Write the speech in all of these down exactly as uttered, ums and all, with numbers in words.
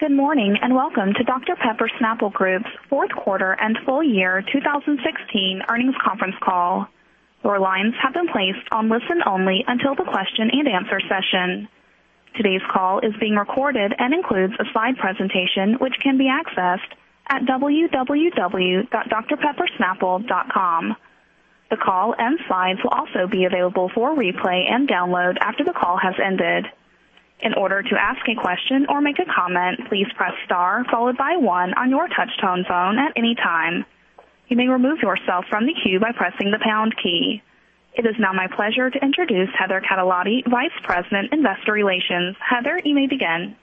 Good morning and welcome to Doctor Pepper Snapple Group's fourth quarter and full year two thousand sixteen earnings conference call. Your lines have been placed on listen only until the question and answer session. Today's call is being recorded and includes a slide presentation which can be accessed at w w w dot d r pepper snapple dot com. The call and slides will also be available for replay and download after the call has ended. In order to ask a question or make a comment, please press star followed by one on your touch-tone phone at any time. You may remove yourself from the queue by pressing the pound key. It is now my pleasure to introduce Heather Catalati, Vice President, Investor Relations. Heather, you may begin.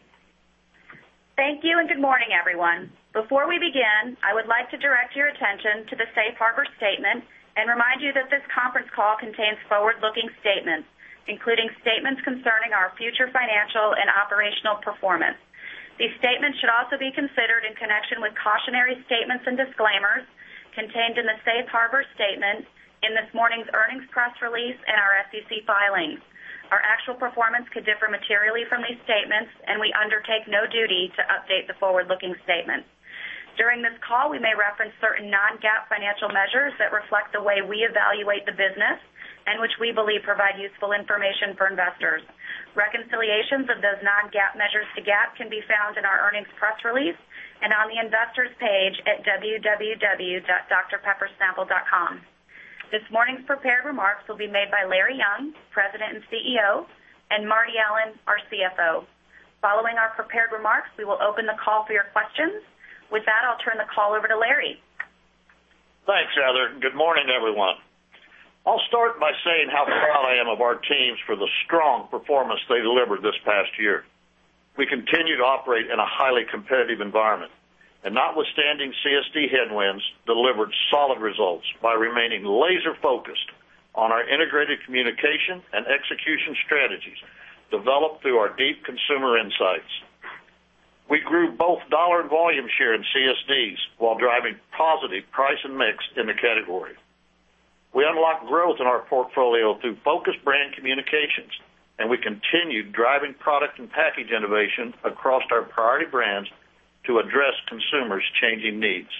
Thank you and good morning, everyone. Before we begin, I would like to direct your attention to the Safe Harbor Statement and remind you that this conference call contains forward-looking statements, including statements concerning our future financial and operational performance. These statements should also be considered in connection with cautionary statements and disclaimers contained in the Safe Harbor Statement, in this morning's earnings press release, and our S E C filings. Our actual performance could differ materially from these statements, and we undertake no duty to update the forward-looking statements. During this call, we may reference certain non-GAAP financial measures that reflect the way we evaluate the business and which we believe provide useful information for investors. Reconciliations of those non-GAAP measures to GAAP can be found in our earnings press release and on the investors page at w w w dot d r pepper snapple dot com. This morning's prepared remarks will be made by Larry Young, President and C E O, and Marty Allen, our C F O. Following our prepared remarks, we will open the call for your questions. With that, I'll turn the call over to Larry. Thanks, Heather. Good morning, everyone. I'll start by saying how proud I am of our teams for the strong performance they delivered this past year. We continue to operate in a highly competitive environment, and notwithstanding C S D headwinds, delivered solid results by remaining laser-focused on our integrated communication and execution strategies developed through our deep consumer insights. We grew both dollar and volume share in C S Ds while driving positive price and mix in the category. We unlocked growth in our portfolio through focused brand communications, and we continued driving product and package innovation across our priority brands to address consumers' changing needs.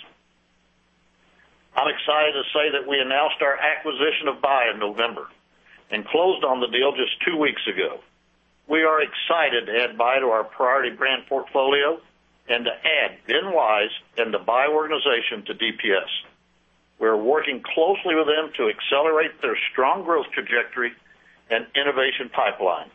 I'm excited to say that we announced our acquisition of Bai in November and closed on the deal just two weeks ago. We are excited to add Bai to our priority brand portfolio and to add Ben Wise and the Bai organization to D P S. We're working closely with them to accelerate their strong growth trajectory and innovation pipeline.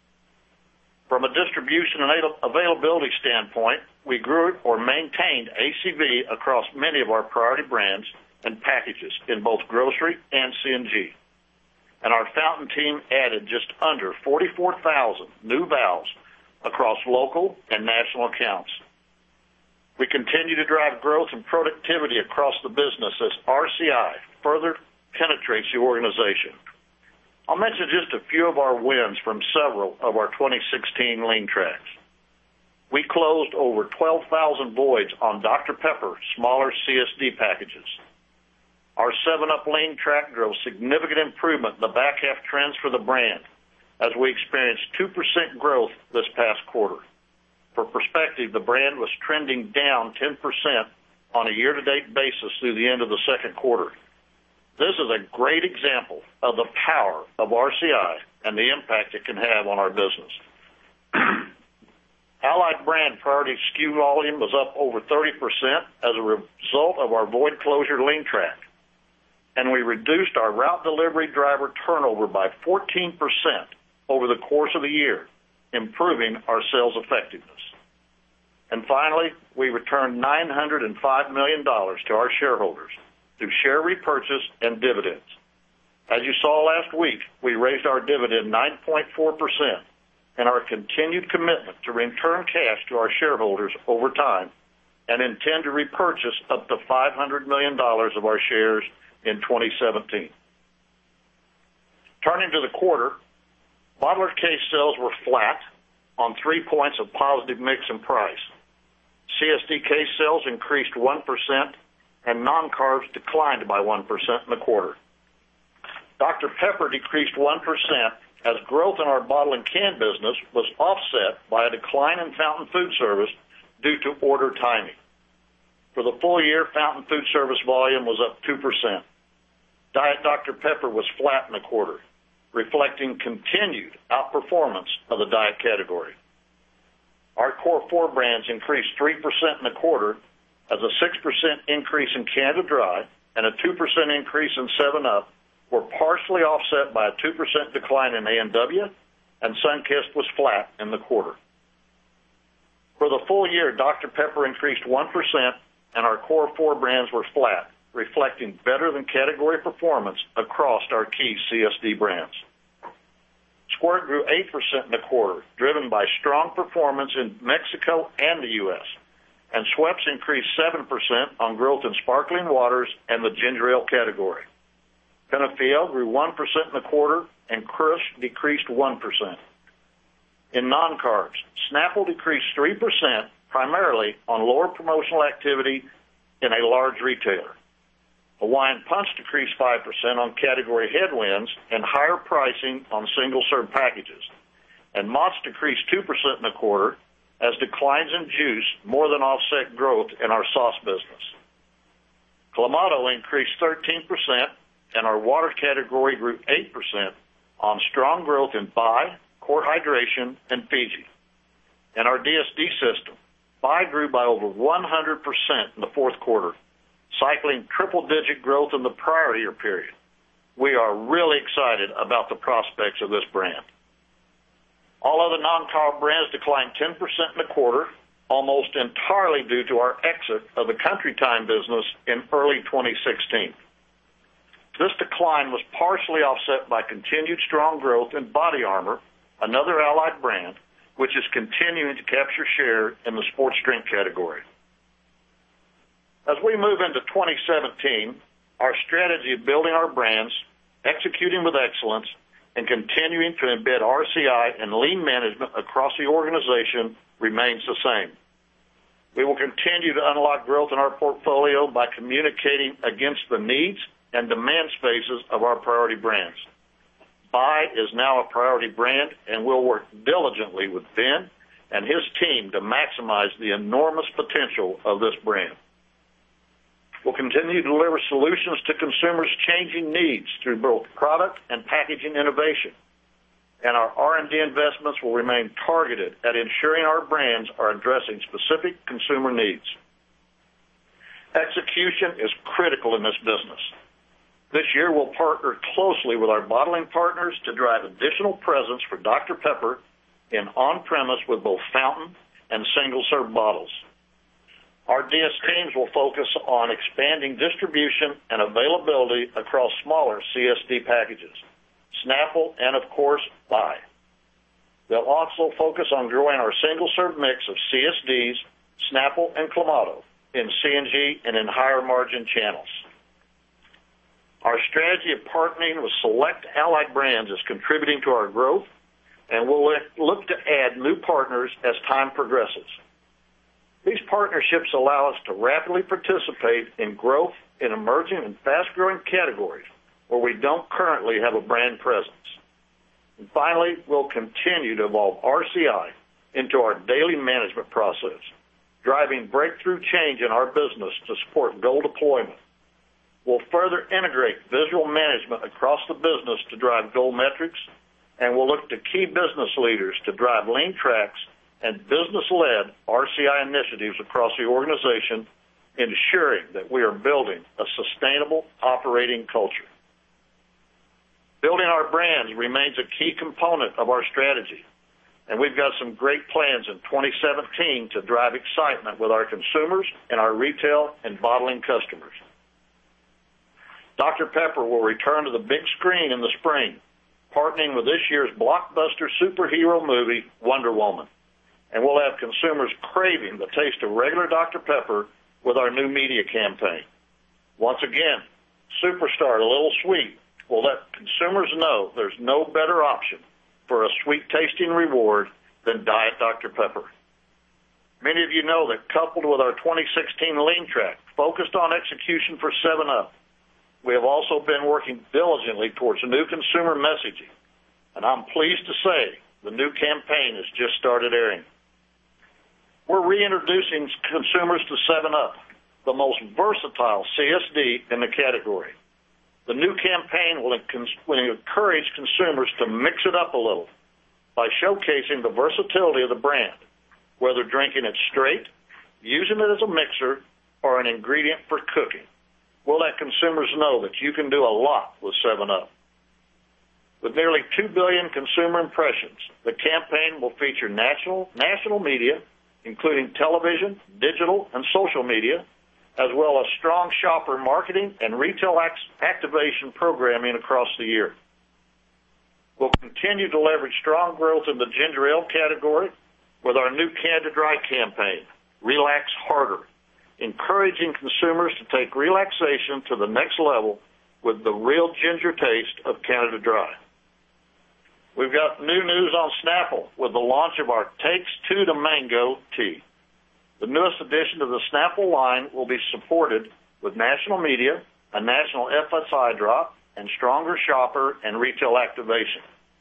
From a distribution and availability standpoint, we grew or maintained A C V across many of our priority brands and packages in both grocery and C and G. And our fountain team added just under forty-four thousand new valves across local and national accounts. We continue to drive growth and productivity across the business as R C I further penetrates the organization. I'll mention just a few of our wins from several of our twenty sixteen lean tracks. We closed over twelve thousand voids on Doctor Pepper smaller C S D packages. Our seven up lean track drove significant improvement in the back half trends for the brand as we experienced two percent growth this past quarter. For perspective, the brand was trending down ten percent on a year-to-date basis through the end of the second quarter. This is a great example of the power of R C I and the impact it can have on our business. Allied brand priority S K U volume was up over thirty percent as a result of our void closure lean track, and we reduced our route delivery driver turnover by fourteen percent over the course of the year, improving our sales effectiveness. And finally, we returned nine hundred five million dollars to our shareholders through share repurchase and dividends. As you saw last week, we raised our dividend nine point four percent, and our continued commitment to return cash to our shareholders over time and intend to repurchase up to five hundred million dollars of our shares in twenty seventeen. Turning to the quarter, bottler case sales were flat on three points of positive mix and price. C S D case sales increased one percent, and non-carbs declined by one percent in the quarter. Doctor Pepper decreased one percent as growth in our bottle and can business was offset by a decline in fountain food service due to order timing. For the full year, fountain food service volume was up two percent. Diet Doctor Pepper was flat in the quarter, reflecting continued outperformance of the diet category. Our core four brands increased three percent in the quarter, as a six percent increase in Canada Dry and a two percent increase in seven up were partially offset by a two percent decline in A and W, and Sunkist was flat in the quarter. For the full year, Doctor Pepper increased one percent, and our core four brands were flat, reflecting better than category performance across our key C S D brands. Squirt grew eight percent in the quarter, driven by strong performance in Mexico and the U S, and Schweppes increased seven percent on growth in sparkling waters and the ginger ale category. Peñafiel grew one percent in the quarter, and Crush decreased one percent. In non-carbs, Snapple decreased three percent, primarily on lower promotional activity in a large retailer. Hawaiian Punch decreased five percent on category headwinds and higher pricing on single-serve packages. And Mott's decreased two percent in the quarter, as declines in juice more than offset growth in our sauce business. Clamato increased thirteen percent, and our water category grew eight percent on strong growth in Bai, Core Hydration, and Fiji. And our D S D system, Bai grew by over one hundred percent in the fourth quarter, cycling triple-digit growth in the prior year period. We are really excited about the prospects of this brand. All other non-carb brands declined ten percent in the quarter, almost entirely due to our exit of the Country Time business in early twenty sixteen. This decline was partially offset by continued strong growth in Body Armor, another Allied brand, which is continuing to capture share in the sports drink category. As we move into twenty seventeen, our strategy of building our brands, executing with excellence, and continuing to embed R C I and lean management across the organization remains the same. We will continue to unlock growth in our portfolio by communicating against the needs and demand spaces of our priority brands. Bai is now a priority brand, and we'll work diligently with Ben and his team to maximize the enormous potential of this brand. We'll continue to deliver solutions to consumers' changing needs through both product and packaging innovation. And our R and D investments will remain targeted at ensuring our brands are addressing specific consumer needs. Execution is critical in this business. This year, we'll partner closely with our bottling partners to drive additional presence for Doctor Pepper in on-premise with both fountain and single-serve bottles. Our D S teams will focus on expanding distribution and availability across smaller C S D packages, Snapple, and, of course, Bai. They'll also focus on growing our single-serve mix of C S Ds, Snapple, and Clamato in C and G and in higher-margin channels. Our strategy of partnering with select Allied brands is contributing to our growth, and we'll look to add new partners as time progresses. These partnerships allow us to rapidly participate in growth in emerging and fast-growing categories where we don't currently have a brand presence. And finally, we'll continue to evolve R C I into our daily management process, driving breakthrough change in our business to support goal deployment. We'll further integrate visual management across the business to drive goal metrics, and we'll look to key business leaders to drive lean tracks and business-led R C I initiatives across the organization, ensuring that we are building a sustainable operating culture. Building our brands remains a key component of our strategy, and we've got some great plans in twenty seventeen to drive excitement with our consumers and our retail and bottling customers. Doctor Pepper will return to the big screen in the spring, partnering with this year's blockbuster superhero movie, Wonder Woman. And we'll have consumers craving the taste of regular Doctor Pepper with our new media campaign. Once again, Superstar, a little sweet, will let consumers know there's no better option for a sweet-tasting reward than Diet Doctor Pepper. Many of you know that coupled with our twenty sixteen lean track focused on execution for seven up, we have also been working diligently towards new consumer messaging, and I'm pleased to say the new campaign has just started airing. We're reintroducing consumers to seven up, the most versatile C S D in the category. The new campaign will encourage consumers to mix it up a little by showcasing the versatility of the brand, whether drinking it straight, using it as a mixer, or an ingredient for cooking. We'll let consumers know that you can do a lot with seven up. With nearly two billion consumer impressions, the campaign will feature national, national media, including television, digital, and social media, as well as strong shopper marketing and retail activation programming across the year. We'll continue to leverage strong growth in the ginger ale category with our new Canada Dry campaign, Relax Harder, encouraging consumers to take relaxation to the next level with the real ginger taste of Canada Dry. We've got new news on Snapple with the launch of our Takes Two to Mango tea. The newest addition to the Snapple line will be supported with national media, a national F S I drop, and stronger shopper and retail activation.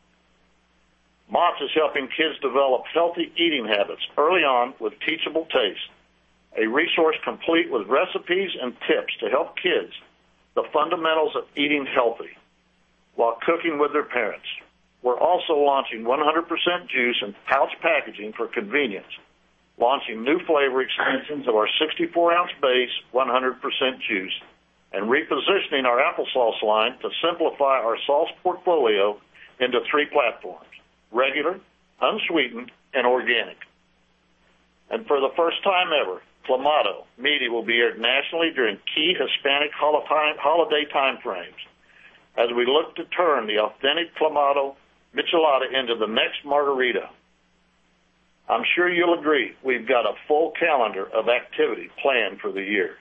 Mott's is helping kids develop healthy eating habits early on with Teachable Taste, a resource complete with recipes and tips to help kids the fundamentals of eating healthy while cooking with their parents. We're also launching one hundred percent juice in pouch packaging for convenience, launching new flavor extensions of our sixty-four ounce base one hundred percent juice, and repositioning our applesauce line to simplify our sauce portfolio into three platforms: regular, unsweetened, and organic. And for the first time ever, Clamato media will be aired nationally during key Hispanic holiday time frames as we look to turn the authentic Clamato Michelada into the next margarita. I'm sure you'll agree we've got a full calendar of activity planned for the year.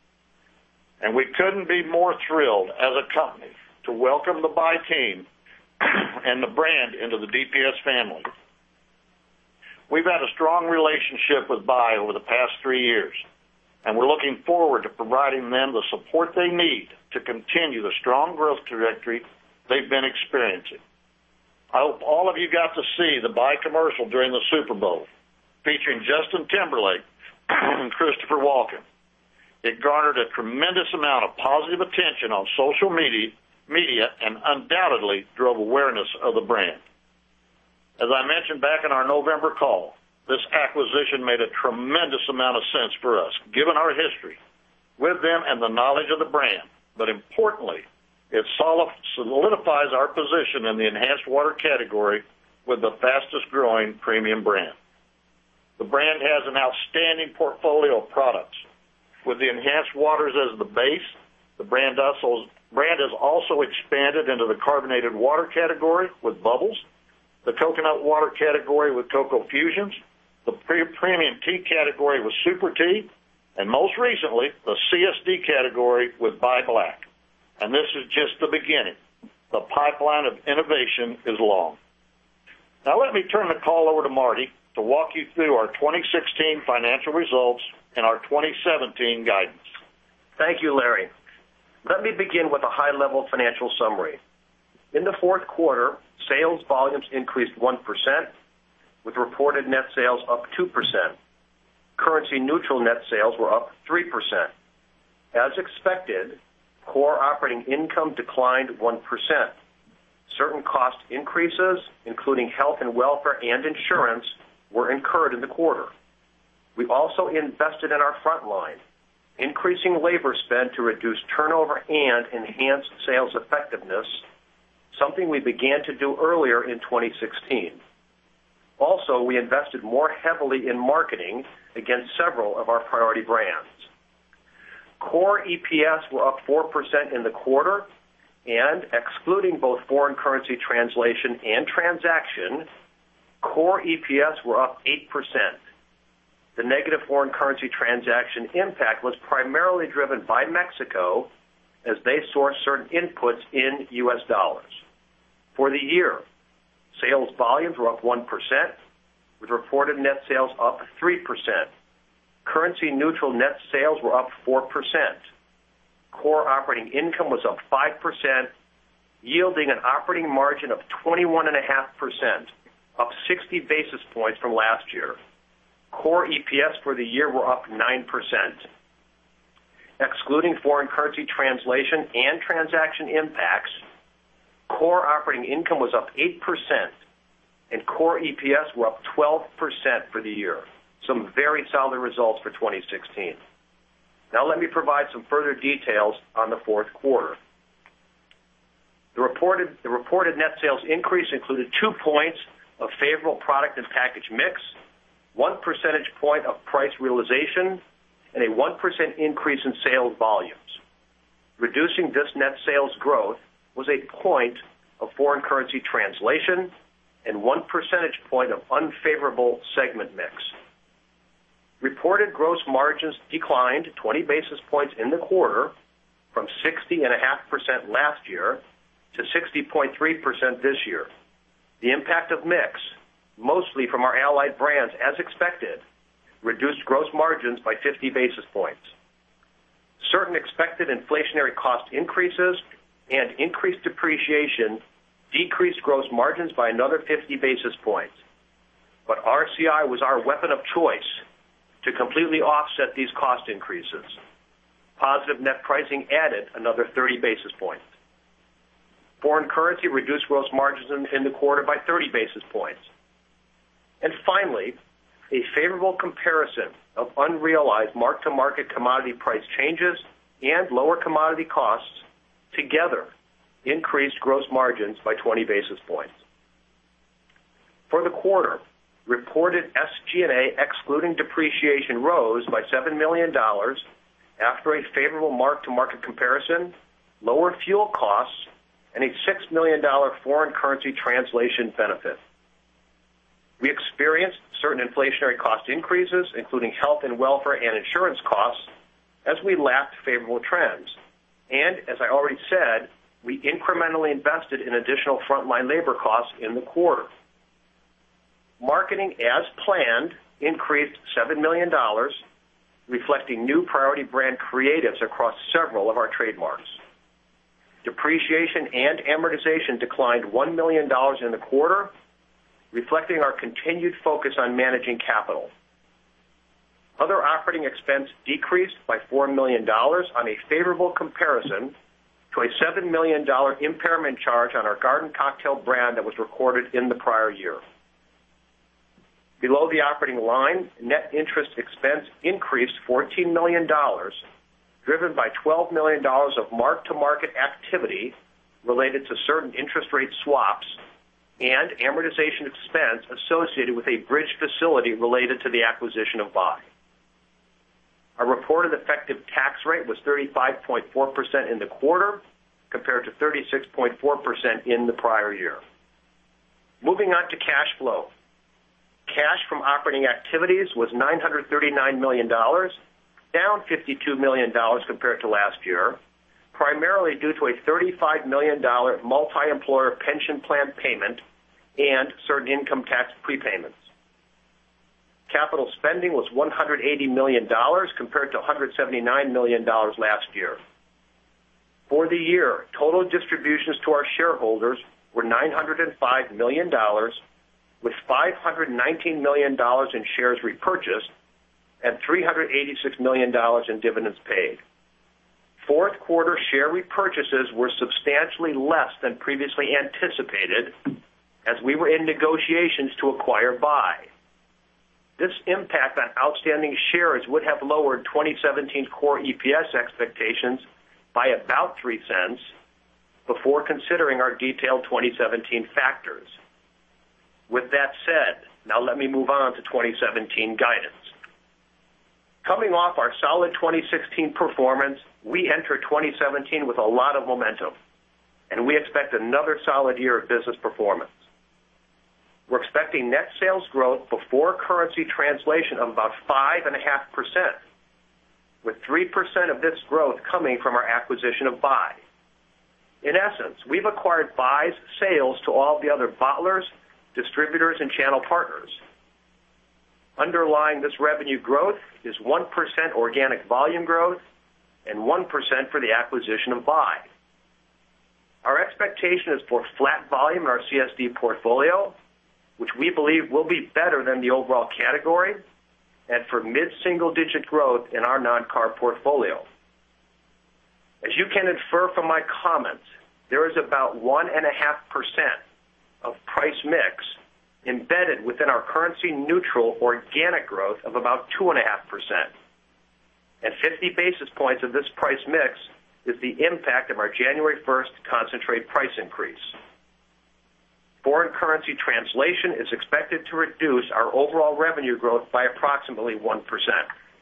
And we couldn't be more thrilled as a company to welcome the Bai team and the brand into the D P S family. We've had a strong relationship with Bai over the past three years, and we're looking forward to providing them the support they need to continue the strong growth trajectory they've been experiencing. I hope all of you got to see the Bai commercial during the Super Bowl, featuring Justin Timberlake and Christopher Walken. It garnered a tremendous amount of positive attention on social media, media and undoubtedly drove awareness of the brand. As I mentioned back in our November call, this acquisition made a tremendous amount of sense for us, given our history with them and the knowledge of the brand. But importantly, it solidifies our position in the enhanced water category with the fastest growing premium brand. The brand has an outstanding portfolio of products. With the enhanced waters as the base, the brand, also, brand has also expanded into the carbonated water category with Bubbles, the coconut water category with Cocoa Fusions, the premium tea category with Super Tea, and most recently, the C S D category with Bai Black. And this is just the beginning. The pipeline of innovation is long. Now let me turn the call over to Marty to walk you through our twenty sixteen financial results and our twenty seventeen guidance. Thank you, Larry. Let me begin with a high-level financial summary. In the fourth quarter, sales volumes increased one percent, with reported net sales up two percent. Currency-neutral net sales were up three percent. As expected, core operating income declined one percent. Certain cost increases, including health and welfare and insurance, were incurred in the quarter. We also invested in our front line, increasing labor spend to reduce turnover and enhance sales effectiveness, something we began to do earlier in twenty sixteen. Also, we invested more heavily in marketing against several of our priority brands. Core E P S were up four percent in the quarter, and excluding both foreign currency translation and transaction, core E P S were up eight percent. The negative foreign currency transaction impact was primarily driven by Mexico as they source certain inputs in U S dollars. For the year, sales volumes were up one percent, with reported net sales up three percent. Currency-neutral net sales were up four percent. Core operating income was up five percent, yielding an operating margin of twenty-one point five percent, up sixty basis points from last year. core E P S for the year were up nine percent. Excluding foreign currency translation and transaction impacts, core operating income was up eight percent, and core E P S were up twelve percent for the year. Some very solid results for twenty sixteen. Now let me provide some further details on the fourth quarter. The reported, the reported net sales increase included two points of favorable product and package mix, one percentage point of price realization, and a one percent increase in sales volumes. Reducing this net sales growth was a point of foreign currency translation and one percentage point of unfavorable segment mix. Reported gross margins declined twenty basis points in the quarter from sixty point five percent last year to sixty point three percent this year. The impact of mix, mostly from our Allied brands as expected, reduced gross margins by fifty basis points. Certain expected inflationary cost increases and increased depreciation decreased gross margins by another fifty basis points. But R C I was our weapon of choice to completely offset these cost increases. Positive net pricing added another thirty basis points. Foreign currency reduced gross margins in, in the quarter by thirty basis points. And finally, a favorable comparison of unrealized mark-to-market commodity price changes and lower commodity costs together increased gross margins by twenty basis points. For the quarter, reported S G and A excluding depreciation rose by seven million dollars after a favorable mark-to-market comparison, lower fuel costs, and a six million dollars foreign currency translation benefit. We experienced certain inflationary cost increases, including health and welfare and insurance costs, as we lapped favorable trends. And, as I already said, we incrementally invested in additional frontline labor costs in the quarter. Marketing, as planned, increased seven million dollars, reflecting new priority brand creatives across several of our trademarks. Depreciation and amortization declined one million dollars in the quarter, reflecting our continued focus on managing capital. Other operating expense decreased by four million dollars on a favorable comparison to a seven million dollars impairment charge on our Garden Cocktail brand that was recorded in the prior year. Below the operating line, net interest expense increased fourteen million dollars, driven by twelve million dollars of mark-to-market activity related to certain interest rate swaps and amortization expense associated with a bridge facility related to the acquisition of Bai. Our reported effective tax rate was thirty-five point four percent in the quarter, compared to thirty-six point four percent in the prior year. Moving on to cash flow. Cash from operating activities was nine hundred thirty-nine million dollars, down fifty-two million dollars compared to last year, primarily due to a thirty-five million dollars multi-employer pension plan payment and certain income tax prepayments. Capital spending was one hundred eighty million dollars compared to one hundred seventy-nine million dollars last year. For the year, total distributions to our shareholders were nine hundred five million dollars, with five hundred nineteen million dollars in shares repurchased and three hundred eighty-six million dollars in dividends paid. Fourth quarter share repurchases were substantially less than previously anticipated as we were in negotiations to acquire Bai. This impact on outstanding shares would have lowered twenty seventeen core E P S expectations by about three cents before considering our detailed twenty seventeen factors. With that said, now let me move on to twenty seventeen guidance. Coming off our solid twenty sixteen performance, we enter twenty seventeen with a lot of momentum, and we expect another solid year of business performance. We're expecting net sales growth before currency translation of about five point five percent, with three percent of this growth coming from our acquisition of Bai. In essence, we've acquired Bai's sales to all the other bottlers, distributors, and channel partners. Underlying this revenue growth is one percent organic volume growth and one percent for the acquisition of Bai. Our expectation is for flat volume in our C S D portfolio, which we believe will be better than the overall category, and for mid-single-digit growth in our non-car portfolio. As you can infer from my comments, there is about one point five percent of price mix embedded within our currency-neutral organic growth of about two point five percent. And fifty basis points of this price mix is the impact of our January first concentrate price increase. Foreign currency translation is expected to reduce our overall revenue growth by approximately one percent.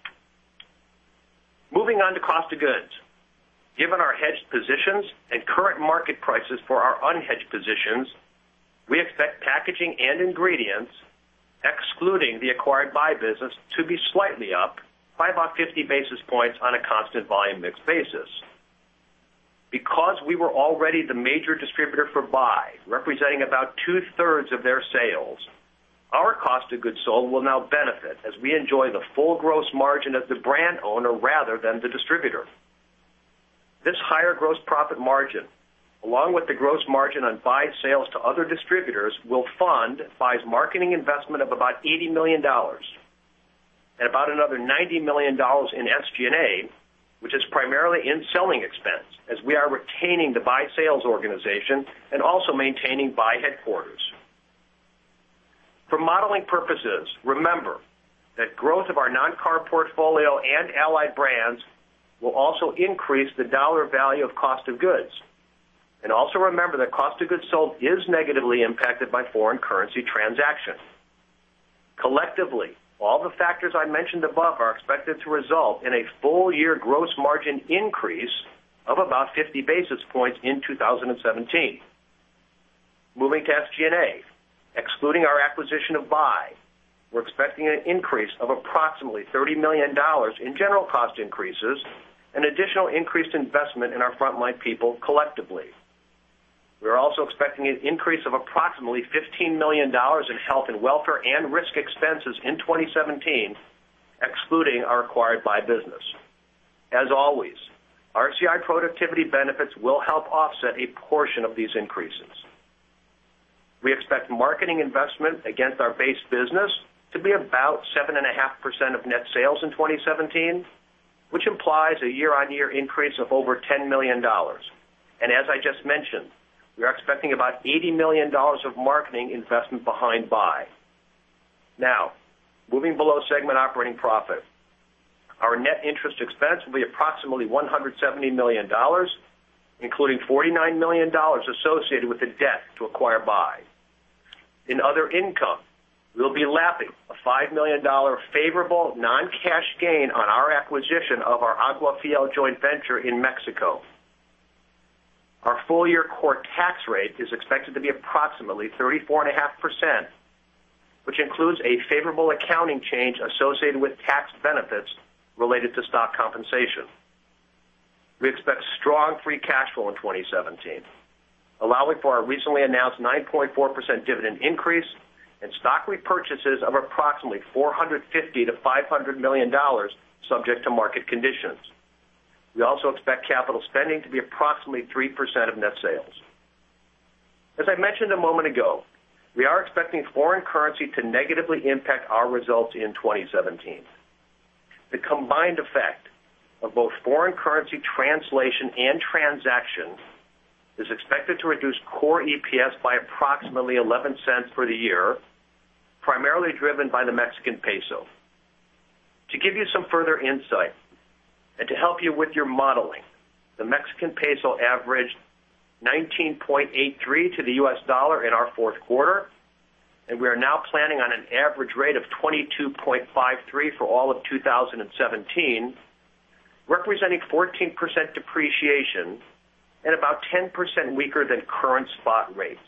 Moving on to cost of goods. Given our hedged positions and current market prices for our unhedged positions, we expect packaging and ingredients, excluding the acquired buy business, to be slightly up by about fifty basis points on a constant volume mix basis. Because we were already the major distributor for buy, representing about two-thirds of their sales, our cost of goods sold will now benefit as we enjoy the full gross margin of the brand owner rather than the distributor. This higher gross profit margin, along with the gross margin on buy sales to other distributors, will fund buy's marketing investment of about eighty million dollars and about another ninety million dollars in S G and A, which is primarily in selling expense, as we are retaining the buy sales organization and also maintaining buy headquarters. For modeling purposes, remember that growth of our non-car portfolio and allied brands will also increase the dollar value of cost of goods. And also remember that cost of goods sold is negatively impacted by foreign currency transactions. Collectively, all the factors I mentioned above are expected to result in a full-year gross margin increase of about fifty basis points in two thousand seventeen. Moving to S G and A, excluding our acquisition of Buy, we're expecting an increase of approximately thirty million dollars in general cost increases and additional increased investment in our frontline people collectively. We're also expecting an increase of approximately fifteen million dollars in health and welfare and risk expenses in twenty seventeen, excluding our acquired Buy business. As always, R C I productivity benefits will help offset a portion of these increases. We expect marketing investment against our base business to be about seven point five percent of net sales in twenty seventeen, which implies a year-on-year increase of over ten million dollars. And as I just mentioned, we are expecting about eighty million dollars of marketing investment behind Buy. Now, moving below segment operating profit, our net interest expense will be approximately one hundred seventy million dollars, including forty-nine million dollars associated with the debt to acquire Buy. In other income, we'll be lapping a five million dollars favorable non-cash gain on our acquisition of our Aguafiel joint venture in Mexico. Our full-year core tax rate is expected to be approximately thirty-four point five percent, which includes a favorable accounting change associated with tax benefits related to stock compensation. We expect strong free cash flow in twenty seventeen, allowing for our recently announced nine point four percent dividend increase and stock repurchases of approximately four hundred fifty to five hundred million dollars subject to market conditions. We also expect capital spending to be approximately three percent of net sales. As I mentioned a moment ago, we are expecting foreign currency to negatively impact our results in twenty seventeen. The combined effect of both foreign currency translation and transaction is expected to reduce core E P S by approximately eleven cents for the year, primarily driven by the Mexican peso. To give you some further insight, and to help you with your modeling, the Mexican peso averaged nineteen point eight three to the U S dollar in our fourth quarter, and we are now planning on an average rate of twenty-two point five three for all of two thousand seventeen, representing fourteen percent depreciation and about ten percent weaker than current spot rates.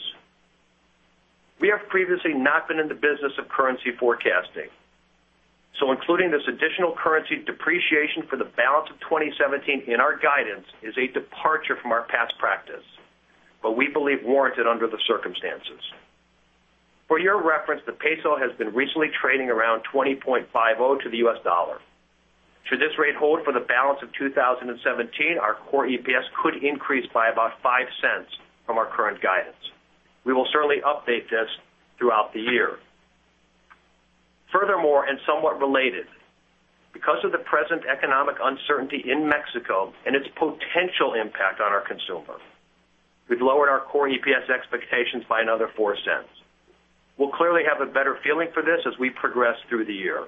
We have previously not been in the business of currency forecasting, so including this additional currency depreciation for the balance of twenty seventeen in our guidance is a departure from our past practice, but we believe warranted under the circumstances. For your reference, the peso has been recently trading around twenty point five zero to the U S dollar. Should this rate hold for the balance of two thousand seventeen, our core E P S could increase by about five cents from our current guidance. We will certainly update this throughout the year. Furthermore, and somewhat related, because of the present economic uncertainty in Mexico and its potential impact on our consumer, we've lowered our core E P S expectations by another four cents. We'll clearly have a better feeling for this as we progress through the year.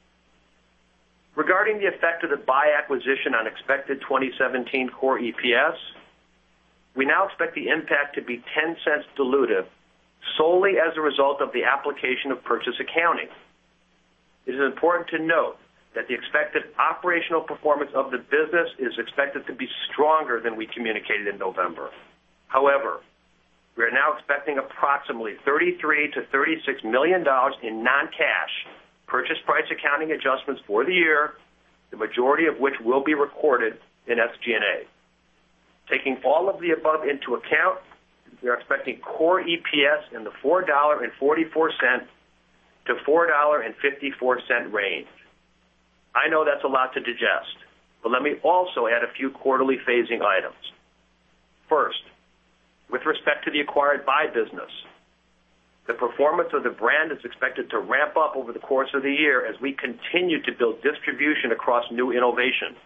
Regarding the effect of the Bai acquisition on expected twenty seventeen core E P S, we now expect the impact to be ten cents dilutive solely as a result of the application of purchase accounting. It is important to note that the expected operational performance of the business is expected to be stronger than we communicated in November. However, we are now expecting approximately thirty-three to thirty-six million dollars in non-cash purchase price accounting adjustments for the year, the majority of which will be recorded in S G and A. Taking all of the above into account, we are expecting core E P S in the four dollars and forty-four cents to four dollars and fifty-four cents range. I know that's a lot to digest, but let me also add a few quarterly phasing items. First, with respect to the acquired Bai business, the performance of the brand is expected to ramp up over the course of the year as we continue to build distribution across new innovation.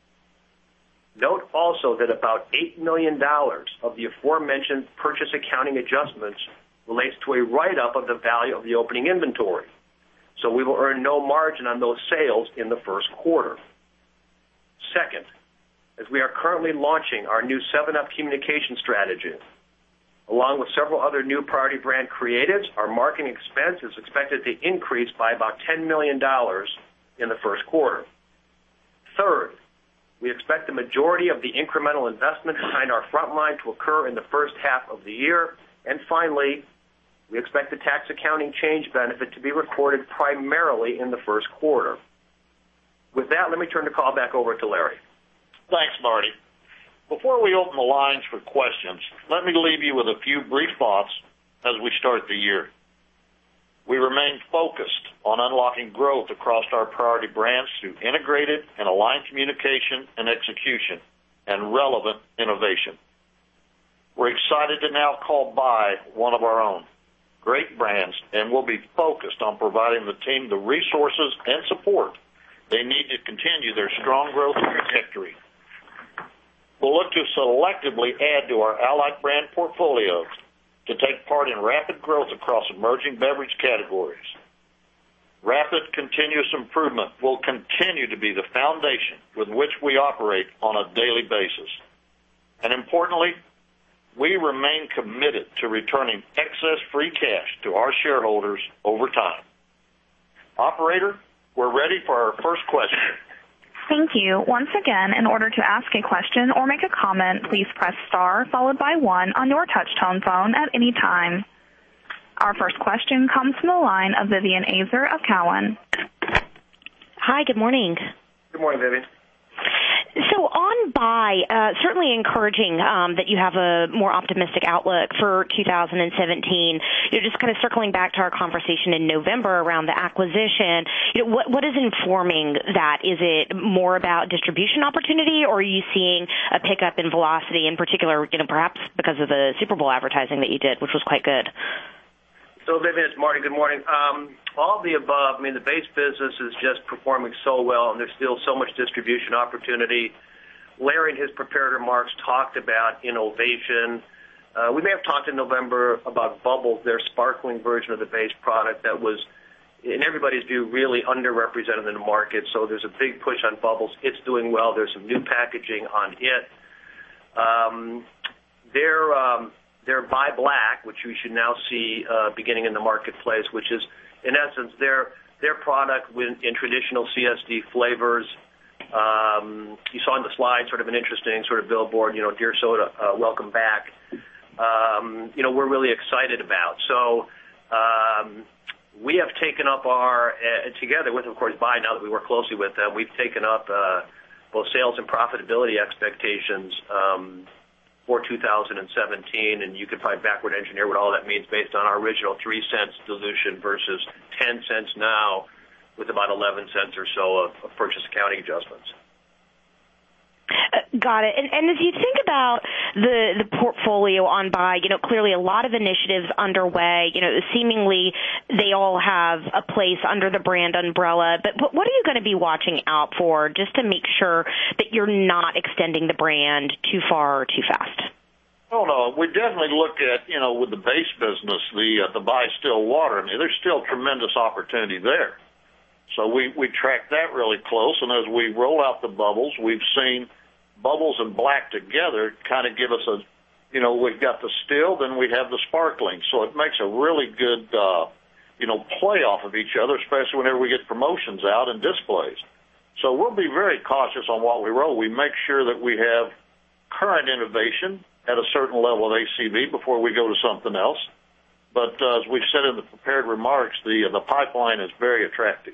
Note also that about eight million dollars of the aforementioned purchase accounting adjustments relates to a write-up of the value of the opening inventory, so we will earn no margin on those sales in the first quarter. Second, as we are currently launching our new seven up communication strategy, along with several other new priority brand creatives, our marketing expense is expected to increase by about ten million dollars in the first quarter. Third, we expect the majority of the incremental investment behind our front line to occur in the first half of the year. And finally, we expect the tax accounting change benefit to be recorded primarily in the first quarter. With that, let me turn the call back over to Larry. Thanks, Marty. Before we open the lines for questions, let me leave you with a few brief thoughts as we start the year. We remain focused on unlocking growth across our priority brands through integrated and aligned communication and execution and relevant innovation. We're excited to now call Bai one of our own. Great brands, and we'll be focused on providing the team the resources and support they need to continue their strong growth trajectory. We'll look to selectively add to our Allied brand portfolio to take part in rapid growth across emerging beverage categories. Rapid continuous improvement will continue to be the foundation with which we operate on a daily basis. And importantly, we remain committed to returning excess free cash to our shareholders over time. Operator, we're ready for our first question. Thank you. Once again, in order to ask a question or make a comment, please press star followed by one on your touch-tone phone at any time. Our first question comes from the line of Vivien Azer of Cowen. Hi, good morning. Good morning, Vivien. So on Bai, uh, certainly encouraging um, that you have a more optimistic outlook for two thousand seventeen. You know, just kind of circling back to our conversation in November around the acquisition, you know, what, what is informing that? Is it more about distribution opportunity, or are you seeing a pickup in velocity, in particular, you know, perhaps because of the Super Bowl advertising that you did, which was quite good? So, Vivien, it's Marty. Good morning. Um, all of the above. I mean, the base business is just performing so well, and there's still so much distribution opportunity. Larry, in his prepared remarks, talked about innovation. Uh, we may have talked in November about Bubbles, their sparkling version of the base product that was, in everybody's view, really underrepresented in the market. So there's a big push on Bubbles. It's doing well. There's some new packaging on it. Um, they're... Um, Their Bai Black, which we should now see uh, beginning in the marketplace, which is, in essence, their their product with, in traditional C S D flavors. Um, you saw on the slide sort of an interesting sort of billboard, you know, Dear Soda, uh, welcome back. Um, you know, we're really excited about. So um, we have taken up our, uh, together with, of course, Bai, now that we work closely with them, we've taken up uh, both sales and profitability expectations um for two thousand seventeen, and you could probably backward engineer what all that means based on our original three cents dilution versus ten cents now, with about eleven cents or so of, of purchase accounting adjustments. Uh, got it. And, and as you think about the the portfolio on buy. You know, clearly a lot of initiatives underway. You know, seemingly they all have a place under the brand umbrella. But what are you going to be watching out for just to make sure that you're not extending the brand too far or too fast? Oh, no, we definitely look at, you know, with the base business, the uh, the buy still water. I mean, there's still tremendous opportunity there. So we, we track that really close, and as we roll out the bubbles, we've seen bubbles and black together kind of give us a, you know, we've got the still, then we have the sparkling. So it makes a really good, uh, you know, play off of each other, especially whenever we get promotions out and displays. So we'll be very cautious on what we roll. We make sure that we have current innovation at a certain level of A C V before we go to something else. But uh, as we've said in the prepared remarks, the, uh, the pipeline is very attractive.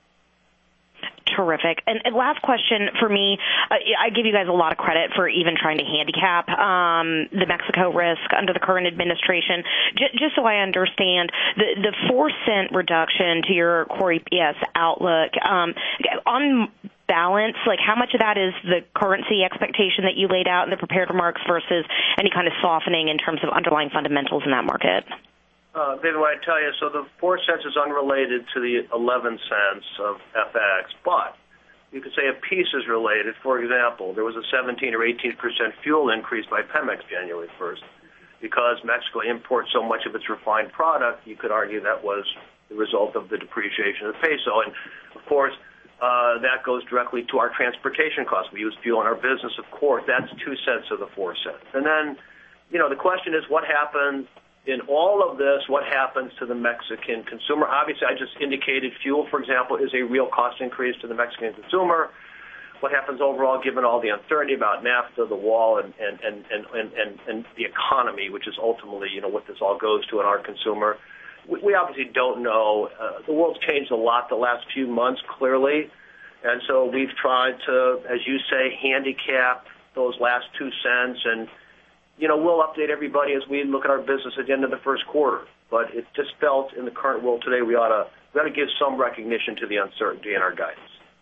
Terrific. And, and last question for me, uh, I give you guys a lot of credit for even trying to handicap um, the Mexico risk under the current administration. J- just so I understand, the, the four cent reduction to your core E P S outlook, um, on balance, like how much of that is the currency expectation that you laid out in the prepared remarks versus any kind of softening in terms of underlying fundamentals in that market? Uh, David, what I tell you, so the four cents is unrelated to the eleven cents of F X, but you could say a piece is related. For example, there was a seventeen or eighteen percent fuel increase by Pemex January first. Because Mexico imports so much of its refined product, you could argue that was the result of the depreciation of the peso. And, of course, uh, that goes directly to our transportation costs. We use fuel in our business, of course. That's two cents of the four cents. And then, you know, the question is what happens in all of this, what happens to the Mexican consumer? Obviously, I just indicated fuel, for example, is a real cost increase to the Mexican consumer. What happens overall, given all the uncertainty about NAFTA, the wall, and and, and, and, and, and the economy, which is ultimately, you know, what this all goes to in our consumer? We, we obviously don't know. Uh, the world's changed a lot the last few months, clearly. And so we've tried to, as you say, handicap those last two cents, and you know, we'll update everybody as we look at our business at the end of the first quarter. But it just felt in the current world today we ought to we ought to give some recognition to the uncertainty in our guidance.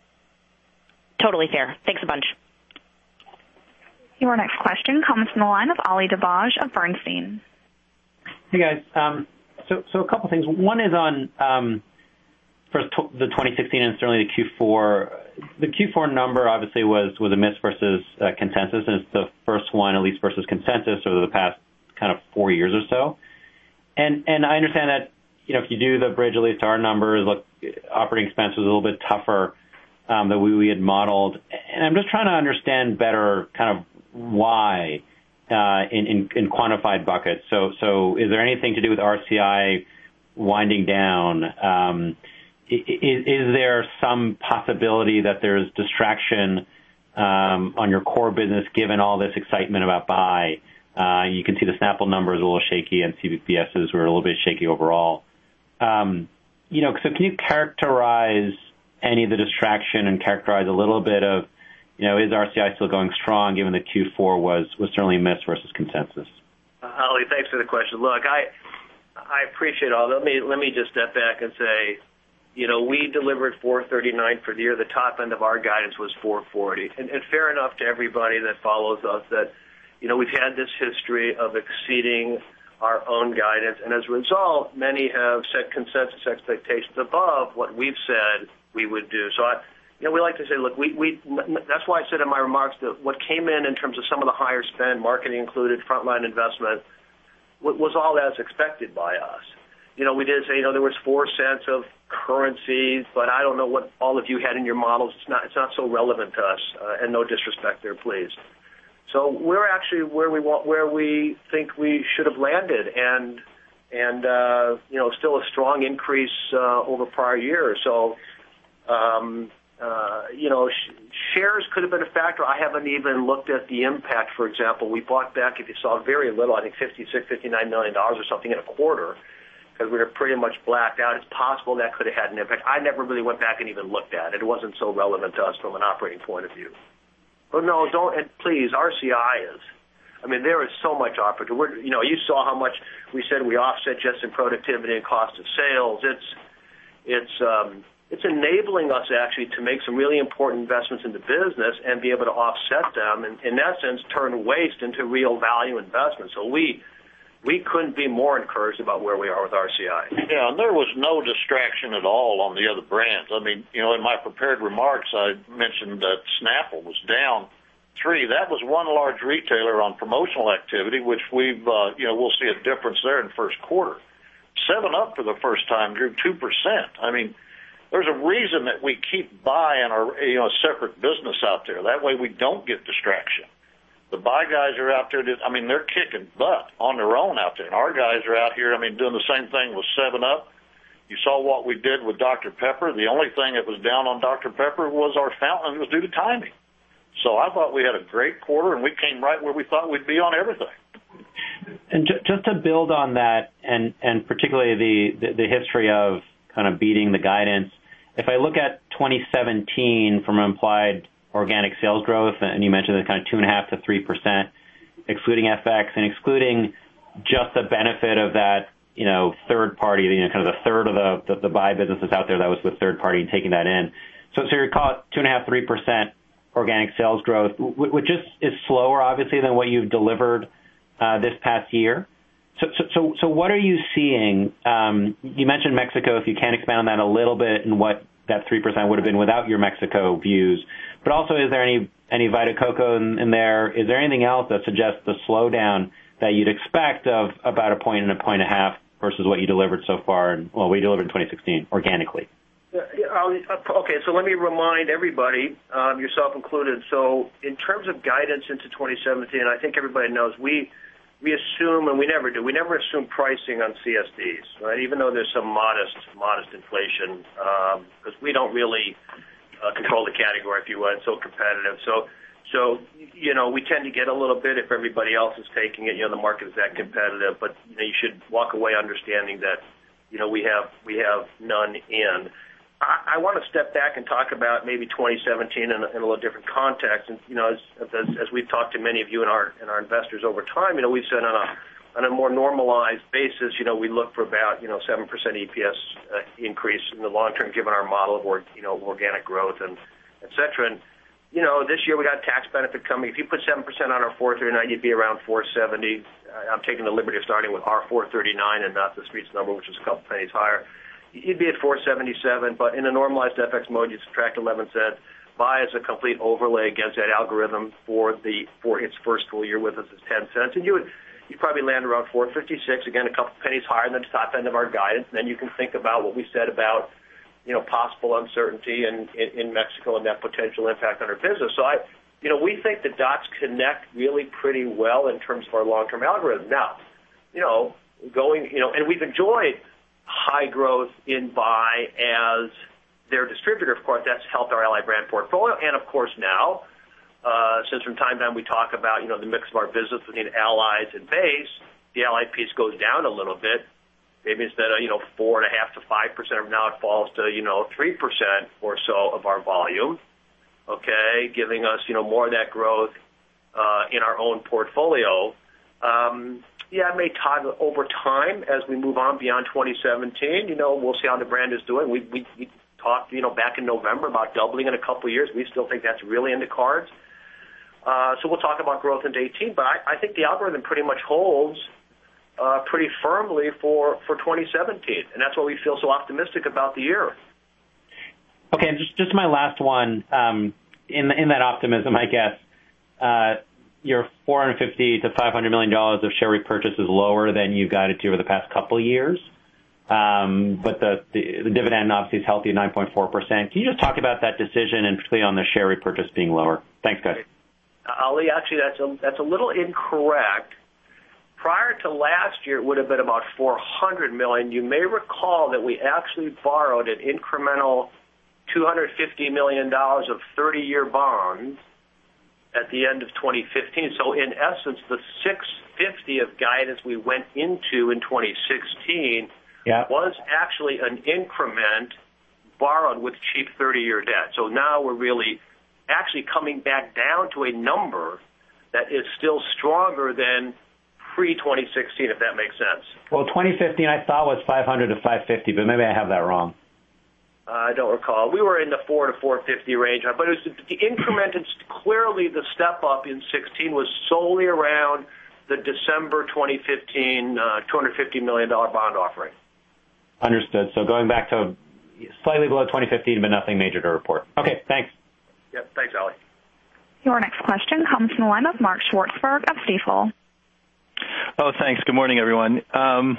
Totally fair. Thanks a bunch. Your next question comes from the line of Ali Dibaj of Bernstein. Hey, guys. Um, so, so a couple things. One is on um, first the twenty sixteen and certainly the Q four. The Q four number obviously was, was a miss versus uh, consensus, and it's the first one, at least versus consensus, over the past kind of four years or so. And and I understand that, you know, if you do the bridge, at least our numbers, look, operating expense was a little bit tougher um, than we, we had modeled. And I'm just trying to understand better kind of why uh, in, in, in quantified buckets. So, so is there anything to do with R C I winding down? Um Is, is there some possibility that there's distraction um, on your core business given all this excitement about buy? Uh, you can see the Snapple numbers a little shaky and C B P S's were a little bit shaky overall. Um, you know, so can you characterize any of the distraction and characterize a little bit of, you know, is R C I still going strong given that Q four was, was certainly a miss versus consensus? Uh, Ali, thanks for the question. Look, I I appreciate all that. Let me, let me just step back and say, you know, we delivered four thirty-nine for the year. The top end of our guidance was four forty. And, and fair enough to everybody that follows us that, you know, we've had this history of exceeding our own guidance. And as a result, many have set consensus expectations above what we've said we would do. So, I, you know, we like to say, look, we, we that's why I said in my remarks that what came in in terms of some of the higher spend, marketing included, frontline investment, was all as expected by us. You know, we did say, you know, there was four cents of currencies, but I don't know what all of you had in your models. It's not, it's not so relevant to us, uh, and no disrespect there, please. So we're actually where we want, where we think we should have landed, and and uh, you know, still a strong increase uh, over prior years. So, um, uh, you know, sh- shares could have been a factor. I haven't even looked at the impact. For example, we bought back, if you saw, very little. I think fifty-six, fifty-nine million dollars or something in a quarter. Because we were pretty much blacked out. It's possible that could have had an impact. I never really went back and even looked at it. It wasn't so relevant to us from an operating point of view. But no, don't, and please, R C I is. I mean, there is so much opportunity. We're, you know, you saw how much we said we offset just in productivity and cost of sales. It's, it's, um, it's enabling us actually to make some really important investments in the business and be able to offset them and, in essence, turn waste into real value investments. So we we couldn't be more encouraged about where we are with R C I. Yeah, and there was no distraction at all on the other brands. I mean, you know, in my prepared remarks, I mentioned that Snapple was down three. That was one large retailer on promotional activity, which we've, uh, you know, we'll see a difference there in the first quarter. seven up for the first time grew two percent. I mean, there's a reason that we keep buying our, you know, a separate business out there. That way we don't get distraction. The buy guys are out there, I mean, they're kicking butt on their own out there. And our guys are out here, I mean, doing the same thing with seven up. You saw what we did with Doctor Pepper. The only thing that was down on Doctor Pepper was our fountain. It was due to timing. So I thought we had a great quarter, and we came right where we thought we'd be on everything. And ju- just to build on that, and, and particularly the, the, the history of kind of beating the guidance, if I look at twenty seventeen from implied organic sales growth, and you mentioned the kind of two point five to three percent, excluding F X and excluding just the benefit of that, you know, third party, you know, kind of the third of the, the, the buy businesses out there that was with third party and taking that in. So, so you call it two point five, three percent organic sales growth, which just is slower, obviously, than what you've delivered uh, this past year. So, so, so, so what are you seeing? Um, you mentioned Mexico. If you can expand on that a little bit and what that three percent would have been without your Mexico views. But also, is there any any Vita Coco in, in there? Is there anything else that suggests the slowdown that you'd expect of about a point and a point and a half versus what you delivered so far? And well, we delivered in twenty sixteen organically. Okay, so let me remind everybody, um, yourself included. So in terms of guidance into twenty seventeen, I think everybody knows we we assume, and we never do, we never assume pricing on C S Ds, right? Even though there's some modest modest inflation, because um, we don't really uh, control the category, if you will. It's so competitive. So, so you know, we tend to get a little bit if everybody else is taking it. You know, the market is that competitive, but you know, you should walk away understanding that you know we have we have none in. I, I want to step back and talk about maybe twenty seventeen in a, in a little different context. And you know, as, as, as we've talked to many of you and our and our investors over time, you know, we've said on a on a more normalized basis, you know, we look for about you know seven percent E P S uh, increase in the long term, given our model of or, you know organic growth and et cetera. And you know, this year we got tax benefit coming. If you put seven percent on our four thirty-nine, you'd be around four seventy. Uh, I'm taking the liberty of starting with our four thirty-nine and not the Street's number, which is a couple pennies higher. You'd be at four seventy-seven, but in a normalized F X mode, you'd subtract eleven cents. Buy as a complete overlay against that algorithm for the for its first full year with us is ten cents, and you would you'd probably land around four fifty-six. Again, a couple pennies higher than the top end of our guidance. And then you can think about what we said about you know possible uncertainty in, in, in Mexico and that potential impact on our business. So I, you know, we think the dots connect really pretty well in terms of our long-term algorithm. Now, you know, going you know, and we've enjoyed high growth in buy as their distributor. Of course, that's helped our Allied brand portfolio. And, of course, now, uh, since from time to time we talk about, you know, the mix of our business between Allied and base, the Allied piece goes down a little bit. Maybe instead of, you know, four point five to five percent, now it falls to, you know, three percent or so of our volume, okay, giving us, you know, more of that growth uh, in our own portfolio. Um Yeah, it may toggle over time as we move on beyond twenty seventeen. You know, we'll see how the brand is doing. We, we, we talked, you know, back in November about doubling in a couple of years. We still think that's really in the cards. Uh, so we'll talk about growth into eighteen. But I, I think the algorithm pretty much holds uh, pretty firmly for, for twenty seventeen. And that's why we feel so optimistic about the year. Okay, and just, just my last one. Um, in, in that optimism, I guess, uh, your four hundred fifty to five hundred million dollars of share repurchase is lower than you've guided to over the past couple of years. Um, but the, the, the dividend obviously is healthy at nine point four percent. Can you just talk about that decision and particularly on the share repurchase being lower? Thanks, guys. Ali, actually, that's a, that's a little incorrect. Prior to last year, it would have been about four hundred million dollars. You may recall that we actually borrowed an incremental two hundred fifty million dollars of thirty-year bonds at the end of twenty fifteen. So in essence, the six hundred fifty of guidance we went into in twenty sixteen yeah. was actually an increment borrowed with cheap thirty-year debt. So now we're really actually coming back down to a number that is still stronger than pre-twenty sixteen, if that makes sense. Well, twenty fifteen I thought was five hundred to five fifty, but maybe I have that wrong. I don't recall. We were in the four to four fifty range, but it was the increment. And clearly, the step up in sixteen was solely around the December twenty fifteen uh, two hundred fifty million dollars bond offering. Understood. So going back to slightly below twenty fifteen, but nothing major to report. Okay, thanks. Yep, thanks, Ali. Your next question comes from the line of Mark Schwartzberg of Stifel. Oh, thanks. Good morning, everyone. Um,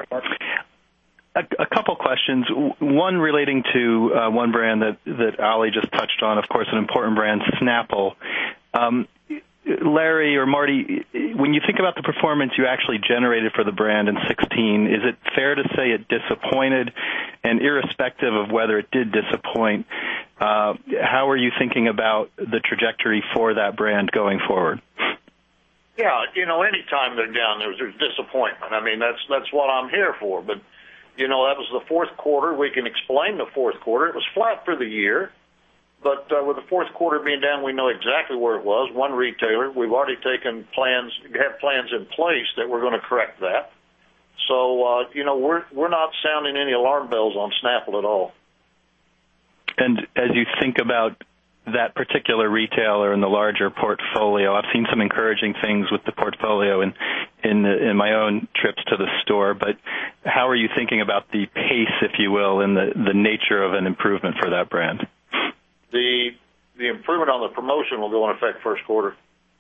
a, a couple questions. One relating to uh, one brand that, that Ali just touched on, of course, an important brand, Snapple. Um, Larry or Marty, when you think about the performance you actually generated for the brand in sixteen, is it fair to say it disappointed? And irrespective of whether it did disappoint, uh, how are you thinking about the trajectory for that brand going forward? Yeah, you know, anytime they're down, there's, there's disappointment. I mean, that's that's what I'm here for. But, you know, that was the fourth quarter. We can explain the fourth quarter. It was flat for the year. But uh, with the fourth quarter being down, we know exactly where it was. One retailer. We've already taken plans, have plans in place that we're going to correct that. So, uh, you know, we're we're not sounding any alarm bells on Snapple at all. And as you think about that particular retailer in the larger portfolio, I've seen some encouraging things with the portfolio in in, the, in my own trips to the store. But how are you thinking about the pace, if you will, and the, the nature of an improvement for that brand? The the improvement on the promotion will go in effect first quarter.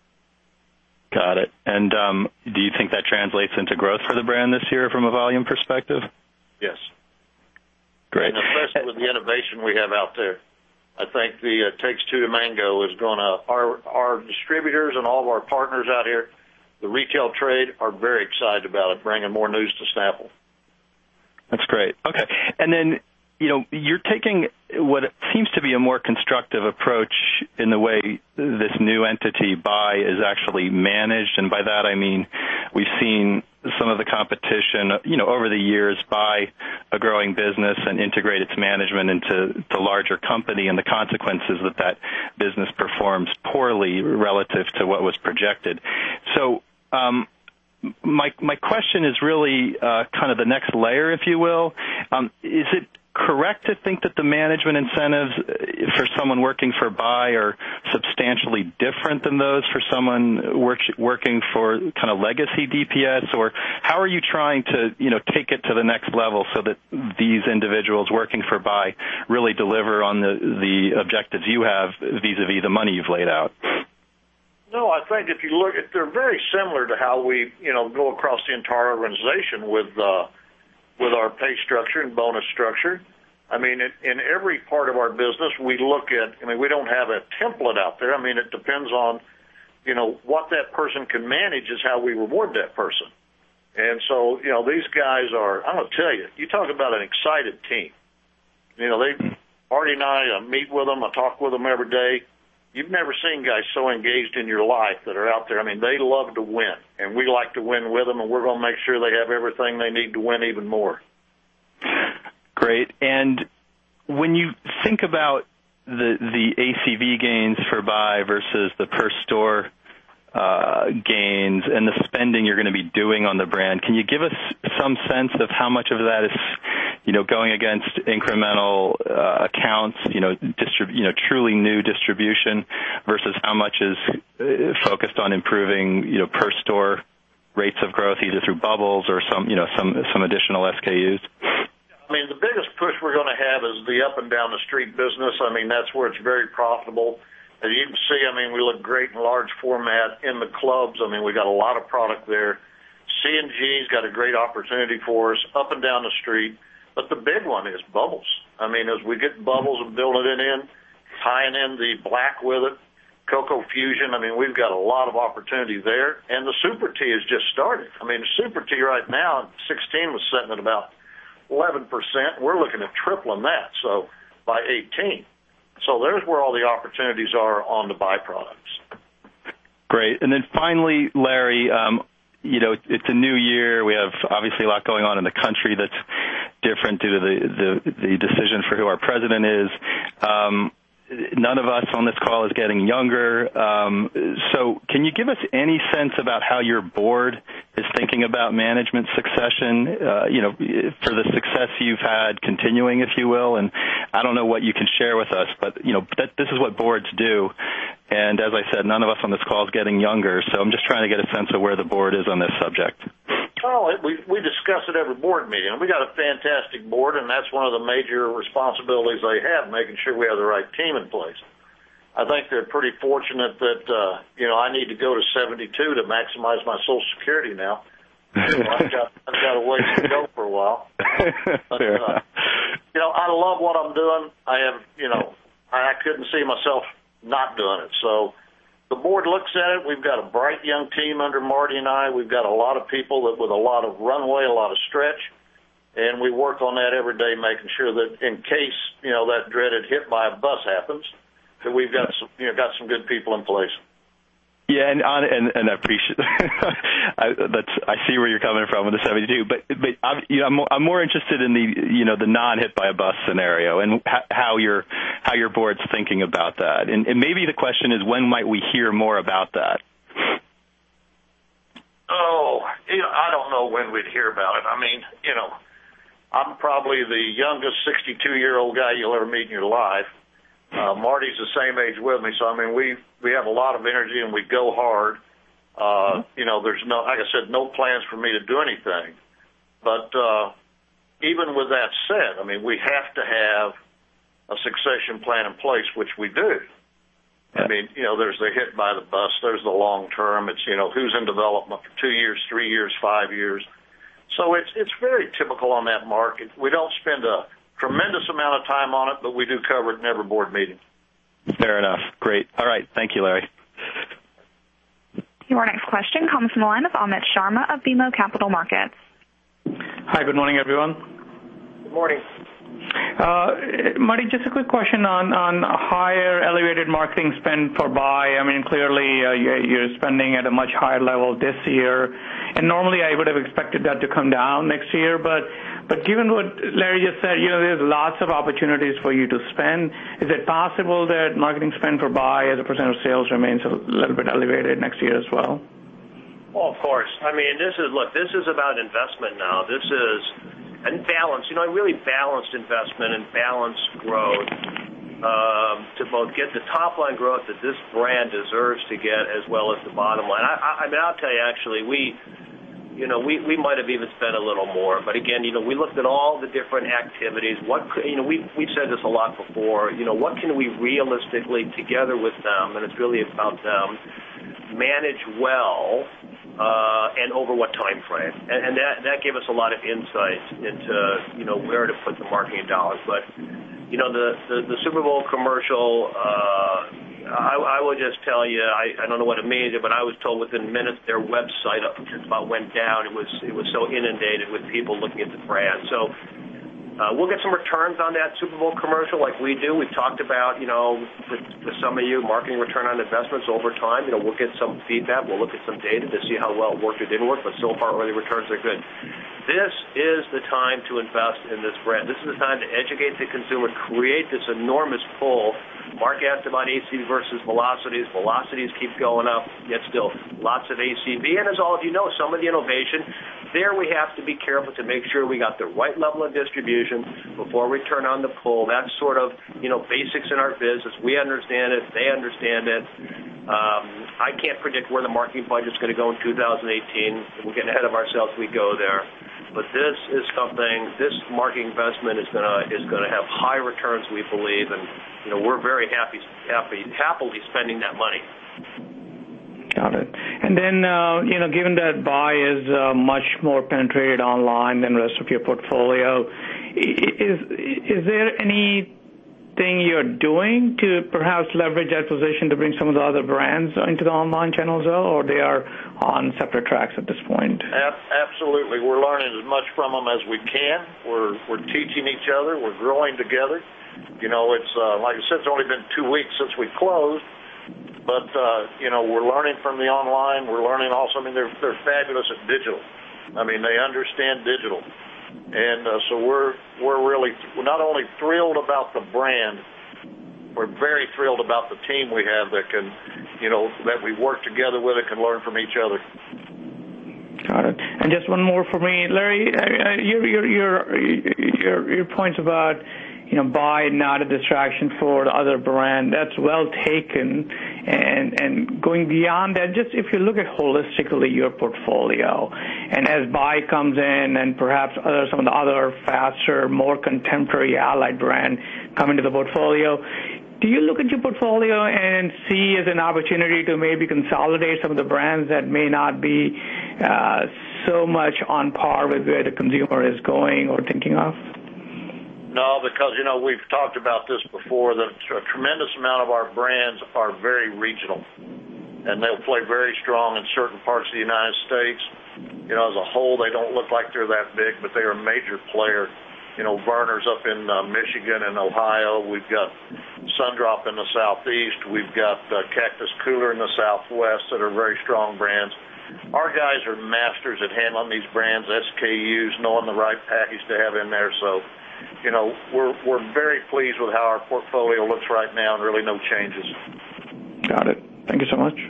Got it. And um, do you think that translates into growth for the brand this year from a volume perspective? Yes. Great. And especially with the innovation we have out there. I think the uh, Takes Two to Mango is going to, our, our distributors and all of our partners out here, the retail trade, are very excited about it, bringing more news to Snapple. That's great. Okay. And then, you know, you're taking what seems to be a more constructive approach in the way this new entity, Buy, is actually managed. And by that I mean we've seen some of the competition, you know, over the years buy a growing business and integrate its management into the larger company, and the consequences that that business performs poorly relative to what was projected. So um, my my question is really uh, kind of the next layer, if you will. Um, is it correct to think that the management incentives for someone working for Buy are substantially different than those for someone work, working for kind of legacy D P S? Or how are you trying to, you know, take it to the next level so that these individuals working for Buy really deliver on the, the objectives you have vis-a-vis the money you've laid out? No, I think if you look at, they're very similar to how we, you know, go across the entire organization with, uh, with our pay structure and bonus structure. I mean, it, in every part of our business, we look at, I mean, we don't have a template out there. I mean, it depends on, you know, what that person can manage is how we reward that person. And so, you know, these guys are, I'm going to tell you, you talk about an excited team. You know, they, Artie and I uh, meet with them. I talk with them every day. You've never seen guys so engaged in your life that are out there. I mean, they love to win, and we like to win with them, and we're going to make sure they have everything they need to win even more. Great. And when you think about the the A C V gains for Buy versus the per store uh, gains and the spending you're going to be doing on the brand, can you give us some sense of how much of that is, you know, going against incremental uh, accounts, you know, distrib- you know, truly new distribution versus how much is uh, focused on improving, you know, per store rates of growth either through bubbles or some, you know, some some additional S K Us? I mean, the biggest push we're going to have is the up and down the street business. I mean, that's where it's very profitable. As you can see, I mean, we look great in large format in the clubs. I mean, we got a lot of product there. C and G's got a great opportunity for us up and down the street. But the big one is bubbles. I mean, as we get bubbles and building it in, tying in the black with it, Cocoa Fusion, I mean, we've got a lot of opportunity there. And the Super Tea has just started. I mean, the Super Tea right now, sixteen was sitting at about eleven percent. We're looking at tripling that, so by eighteen. So there's where all the opportunities are on the byproducts. Great. And then finally, Larry, um, you know, it's a new year. We have obviously a lot going on in the country that's different due to the, the, the decision for who our president is. Um, none of us on this call is getting younger. Um, so can you give us any sense about how your board is thinking about management succession, uh, you know, for the success you've had continuing, if you will? And I don't know what you can share with us, but, you know, that, this is what boards do. And as I said, none of us on this call is getting younger, so I'm just trying to get a sense of where the board is on this subject. Oh, we we discuss it every board meeting. We got a fantastic board, and that's one of the major responsibilities they have, making sure we have the right team in place. I think they're pretty fortunate that uh, you know I need to go to seventy-two to maximize my Social Security now. So I've got I've got a ways to go for a while. But, uh, you know, I love what I'm doing. I have you know I couldn't see myself not doing it. So. The board looks at it. We've got a bright young team under Marty and I. We've got a lot of people that with a lot of runway, a lot of stretch, and we work on that every day, making sure that in case you know that dreaded hit by a bus happens, that we've got some you know got some good people in place. Yeah, and on, and, and I appreciate I, that's I see where you're coming from with the seventy-two, but but I'm, you know, I'm, I'm more interested in the you know the non-hit by a bus scenario and how your how your board's thinking about that, and, and maybe the question is when might we hear more about that? Oh, you know, I don't know when we'd hear about it. I mean, you know, I'm probably the youngest sixty-two-year-old guy you'll ever meet in your life. Uh, Marty's the same age with me, so I mean we we have a lot of energy and we go hard. Uh, you know, there's no, like I said, no plans for me to do anything. But uh, even with that said, I mean we have to have a succession plan in place, which we do. I mean, you know, there's the hit by the bus, there's the long term. It's you know who's in development for two years, three years, five years. So it's it's very typical on that market. We don't spend a tremendous amount of time on it, but we do cover it in every board meeting. Fair enough. Great. All right. Thank you, Larry. Your next question comes from the line of Amit Sharma of B M O Capital Markets. Hi, good morning, everyone. Good morning. Uh, Marty, just a quick question on, on higher elevated marketing spend for buy. I mean, clearly uh, you're spending at a much higher level this year, and normally I would have expected that to come down next year, but But given what Larry just said, you know, there's lots of opportunities for you to spend. Is it possible that marketing spend for buy as a percent of sales remains a little bit elevated next year as well? Well, of course. I mean, this is, look, this is about investment now. This is, and balance, you know, really balanced investment and balanced growth um, to both get the top-line growth that this brand deserves to get as well as the bottom line. I, I, I mean, I'll tell you, actually, we... You know, we, we might have even spent a little more. But, again, you know, we looked at all the different activities. What could, you know, we've, we've said this a lot before. You know, what can we realistically, together with them, and it's really about them, manage well uh, and over what time frame. And, and that, that gave us a lot of insight into, you know, where to put the marketing dollars. But, you know, the, the, the Super Bowl commercial, uh, I, I will just tell you, I, I don't know what it means, but I was told within minutes their website just about went down. It was it was so inundated with people looking at the brand. So uh, we'll get some returns on that Super Bowl commercial like we do. We've talked about, you know, with, with some of you, marketing return on investments over time. You know, we'll get some feedback. We'll look at some data to see how well it worked or didn't work, but so far early returns are good. This is the time to invest in this brand. This is the time to educate the consumer, create this enormous pull. Mark asked about A C V versus velocities. Velocities keep going up, yet still lots of A C V. And as all of you know, some of the innovation, there we have to be careful to make sure we got the right level of distribution before we turn on the pull. That's sort of, you know, basics in our business. We understand it. They understand it. Um, I can't predict where the marketing budget's going to go in two thousand eighteen. We're getting ahead of ourselves. We go there. But this is something, this marketing investment is going to is going to have high returns, we believe, and you know we're very happy, happy, happily spending that money. Got it. And then, uh, you know, given that buy is uh, much more penetrated online than the rest of your portfolio, is is there anything you're doing to perhaps leverage that position to bring some of the other brands into the online channel as well, or they are on separate tracks at this point? Absolutely. We're learning as much from them as we can. We're we're teaching each other. We're growing together. You know, it's uh, like I said, it's only been two weeks since we closed, but uh, you know, we're learning from the online. We're learning also. I mean, they're they're fabulous at digital. I mean, they understand digital, and uh, so we're we're really we're not only thrilled about the brand, we're very thrilled about the team we have that can, you know, that we work together with and can learn from each other. Got it. And just one more for me, Larry. Uh, your your your your your points about, you know, buy not a distraction for the other brand. That's well taken. And and going beyond that, just if you look at holistically your portfolio, and as buy comes in, and perhaps other some of the other faster, more contemporary Allied brand come into the portfolio. Do you look at your portfolio and see as an opportunity to maybe consolidate some of the brands that may not be uh, so much on par with where the consumer is going or thinking of? No, because, you know, we've talked about this before, that a tremendous amount of our brands are very regional, and they'll play very strong in certain parts of the United States. You know, as a whole, they don't look like they're that big, but they are a major player. You know, Verner's up in uh, Michigan and Ohio. We've got Sundrop in the Southeast. We've got uh, Cactus Cooler in the Southwest that are very strong brands. Our guys are masters at handling these brands, S K Us, knowing the right package to have in there. So, you know, we're we're very pleased with how our portfolio looks right now, and really no changes. Got it. Thank you so much.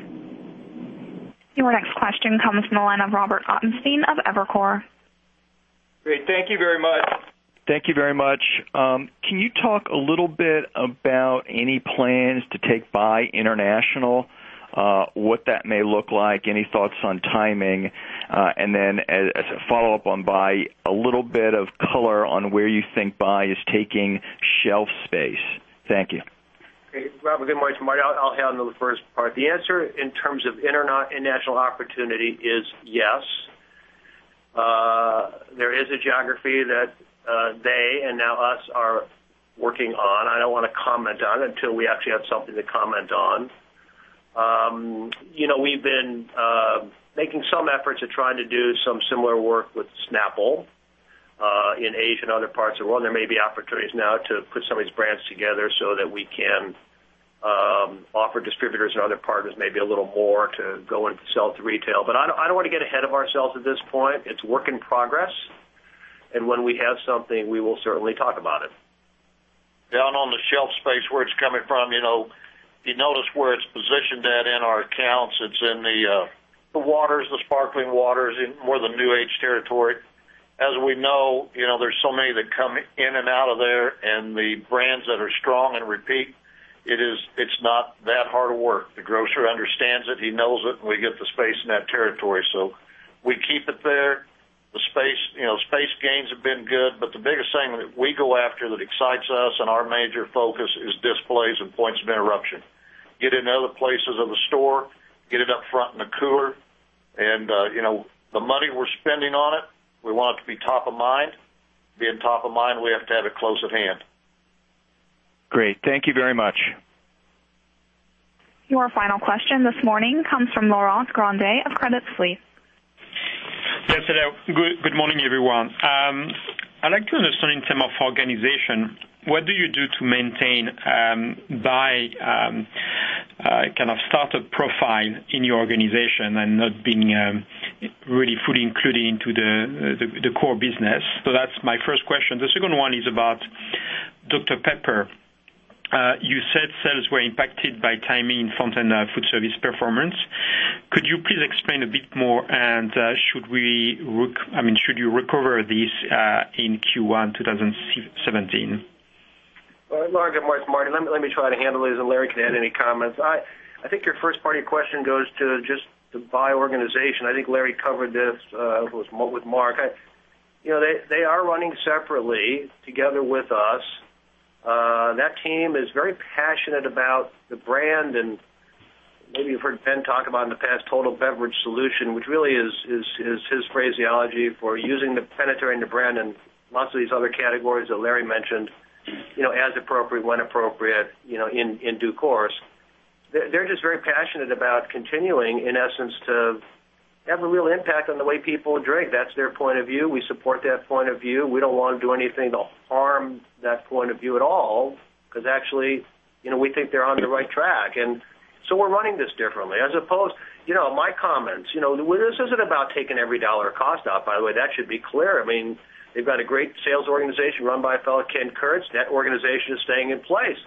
Your next question comes from the line of Robert Ottenstein of Evercore. Great. Thank you very much. Thank you very much. Um, can you talk a little bit about any plans to take Bai international, uh, what that may look like, any thoughts on timing, uh, and then as, as a follow-up on Bai, a little bit of color on where you think Bai is taking shelf space. Thank you. Hey, Robert, good morning. Marty, I'll, I'll handle the first part. The answer in terms of interna- international opportunity is yes. Uh, there is a geography that Uh, they and now us are working on. I don't want to comment on it until we actually have something to comment on. Um, you know, we've been uh, making some efforts at trying to do some similar work with Snapple uh, in Asia and other parts of the world. There may be opportunities now to put some of these brands together so that we can um, offer distributors and other partners maybe a little more to go and sell to retail. But I don't, I don't want to get ahead of ourselves at this point. It's work in progress. And when we have something, we will certainly talk about it. Down on the shelf space where it's coming from, you know, you notice where it's positioned at in our accounts. It's in the uh, the waters, the sparkling waters, in more the new age territory. As we know, you know, there's so many that come in and out of there, and the brands that are strong and repeat, it is it's not that hard of work. The grocer understands it, he knows it, and we get the space in that territory. So we keep it there. The space, you know, space gains have been good, but the biggest thing that we go after that excites us and our major focus is displays and points of interruption. Get it in other places of the store, get it up front in the cooler, and, uh, you know, the money we're spending on it, we want it to be top of mind. Being top of mind, we have to have it close at hand. Great. Thank you very much. Your final question this morning comes from Laurent Grandet of Credit Suisse. Yes, hello. Good, good morning, everyone. Um, I'd like to understand in terms of organization, what do you do to maintain um, by um, uh, kind of startup profile in your organization and not being um, really fully included into the, the, the core business? So that's my first question. The second one is about Doctor Pepper. Uh, you said sales were impacted by timing in Fountain uh, food service performance. Could you please explain a bit more? And uh, should we, rec- I mean, should you recover this uh, in Q one twenty seventeen? Well, Lauren, good morning, Marty. Let me, let me try to handle these, and Larry can add any comments. I, I think your first part of your question goes to just the buy organization. I think Larry covered this uh, with Mark. I, you know, they, they are running separately together with us. Uh, that team is very passionate about the brand, and maybe you've heard Ben talk about in the past total beverage solution, which really is, is, is his phraseology for using the penetrating the brand and lots of these other categories that Larry mentioned, you know, as appropriate, when appropriate, you know, in, in due course. They're, they're just very passionate about continuing, in essence, to have a real impact on the way people drink. That's their point of view. We support that point of view. We don't want to do anything to harm that point of view at all, because actually, you know, we think they're on the right track. And so we're running this differently, as opposed, you know, my comments, you know, this isn't about taking every dollar of cost out, by the way. That should be clear. I mean, they've got a great sales organization run by a fellow, Ken Kurtz. That organization is staying in place.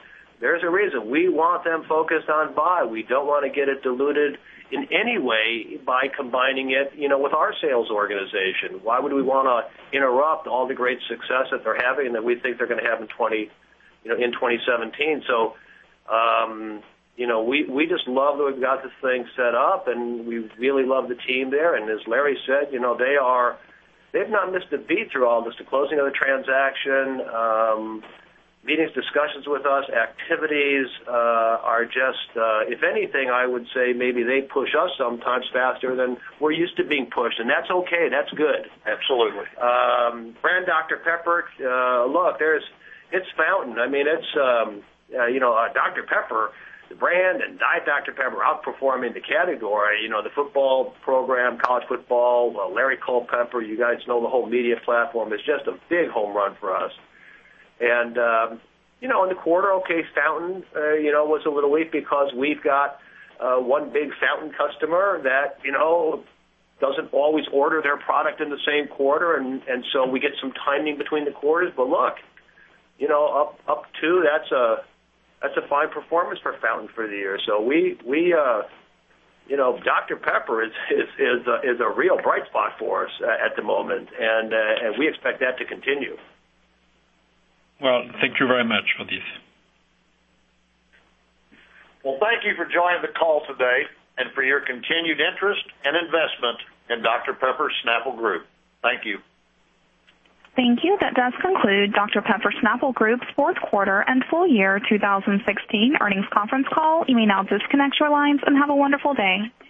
There's a reason. We want them focused on buy. We don't want to get it diluted in any way by combining it, you know, with our sales organization. Why would we want to interrupt all the great success that they're having and that we think they're going to have in twenty, you know, in twenty seventeen? So, um, you know, we we just love that we've got this thing set up, and we really love the team there. And as Larry said, you know, they are they've not missed a beat through all this. The closing of the transaction. Um, Meetings, discussions with us, activities uh, are just, uh, if anything, I would say maybe they push us sometimes faster than we're used to being pushed, and that's okay. That's good. Absolutely. Um, brand Doctor Pepper, uh, look, there's it's Fountain. I mean, it's um, uh, you know uh, Doctor Pepper, the brand, and Diet Doctor Pepper outperforming the category. You know, the football program, college football, uh, Larry Culpepper. You guys know the whole media platform is just a big home run for us. And, um, you know, in the quarter, okay, Fountain, uh, you know, was a little weak because we've got uh, one big Fountain customer that, you know, doesn't always order their product in the same quarter, and, and so we get some timing between the quarters. But look, you know, up up two, that's a that's a fine performance for Fountain for the year. So we we uh, you know, Doctor Pepper is is is a, is a real bright spot for us uh, at the moment, and uh, and we expect that to continue. Well, thank you very much for this. Well, thank you for joining the call today and for your continued interest and investment in Doctor Pepper Snapple Group. Thank you. Thank you. That does conclude Doctor Pepper Snapple Group's fourth quarter and full year two thousand sixteen earnings conference call. You may now disconnect your lines and have a wonderful day.